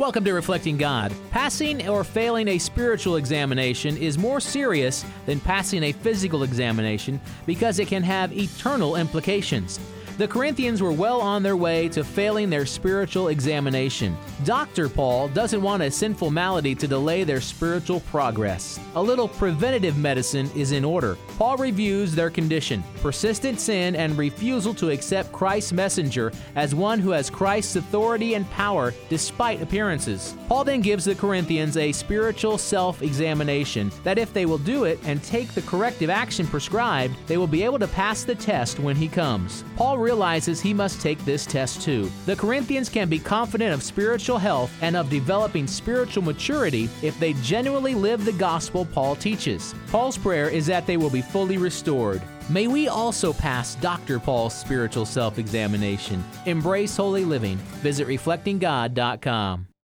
Welcome to Reflecting God. Passing or failing a spiritual examination is more serious than passing a physical examination because it can have eternal implications. The Corinthians were well on their way to failing their spiritual examination. Dr. Paul doesn't want a sinful malady to delay their spiritual progress. A little preventative medicine is in order. Paul reviews their condition: persistent sin and refusal to accept Christ's messenger as one who has Christ's authority and power despite appearances. Paul then gives the Corinthians a spiritual self-examination that if they will do it and take the corrective action prescribed, they will be able to pass the test when he comes. Paul realizes he must take this test too. The Corinthians can be confident of spiritual health and of developing spiritual maturity if they genuinely live the gospel Paul teaches. Paul's prayer is that they will be fully restored. May we also pass Dr. Paul's spiritual self-examination. Embrace holy living. Visit reflectinggod.com.